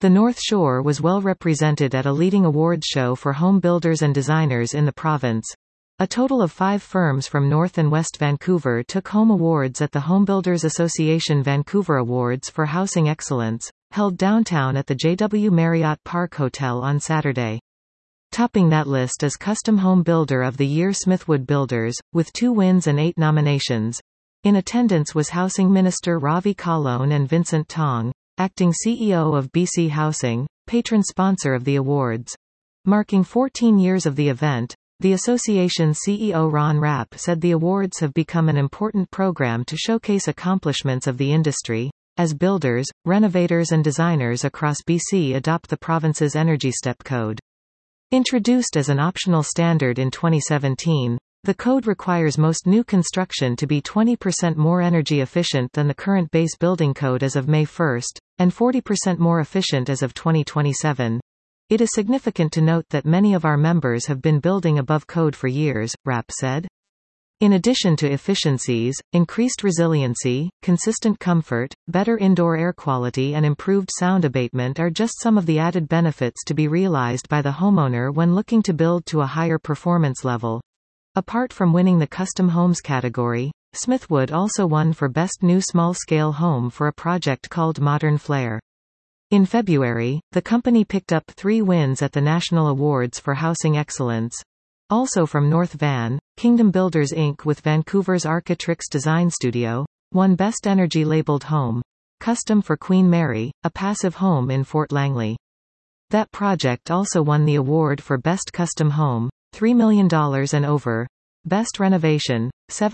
The North Shore was well represented at a leading awards show for home builders and designers in the province. A total of 5 firms from North and West Vancouver took home awards at the Homebuilders Association Vancouver Awards for Housing Excellence, held downtown at the JW Marriott Park Hotel on Saturday. Topping that list is Custom Home Builder of the Year Smithwood Builders, with 2 wins and 8 nominations. In attendance was Housing Minister Ravi Kahlon and Vincent Tong, acting CEO of BC Housing, patron sponsor of the awards. Marking 14 years of the event, the association's CEO Ron Rapp said the awards have become an important program to showcase accomplishments of the industry, as builders, renovators and designers across BC adopt the province's Energy Step Code. Introduced as an optional standard in 2017, the code requires most new construction to be 20% more energy efficient than the current base building code as of May 1, and 40% more efficient as of 2027. It is significant to note that many of our members have been building above code for years, Rapp said. In addition to efficiencies, increased resiliency, consistent comfort, better indoor air quality and improved sound abatement are just some of the added benefits to be realized by the homeowner when looking to build to a higher performance level. Apart from winning the Custom Homes category, Smithwood also won for Best New Small-Scale Home for a project called Modern Flair. In February, the company picked up 3 wins at the National Awards for Housing Excellence. Also from North Van, Kingdom Builders Inc. with Vancouver's Architrix Design Studio, won Best Energy Labeled Home, Custom for Queen Mary, a passive home in Fort Langley. That project also won the award for Best Custom Home, $3 million and over. Best Renovation,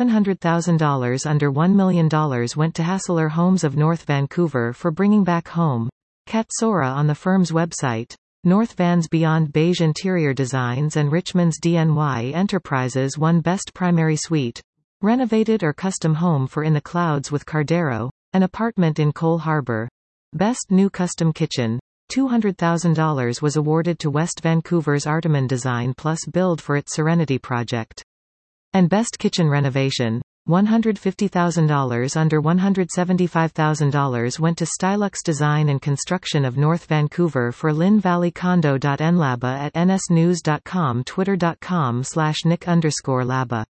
$700,000 under $1 million went to Hassler Homes of North Vancouver for bringing back home. Katsura on the firm's website. North Van's Beyond Beige Interior Designs and Richmond's DNY Enterprises won Best Primary Suite, Renovated or Custom Home for In the Clouds with Cardero, an apartment in Cole Harbour. Best New Custom Kitchen, $200,000 was awarded to West Vancouver's Arteman Design Plus Build for its Serenity project. And Best Kitchen Renovation, $150,000 under $175,000 went to Stylux Design and Construction of North Vancouver for Lynn Valley Condo.nlaba at nsnews.com twitter.com/nick_laba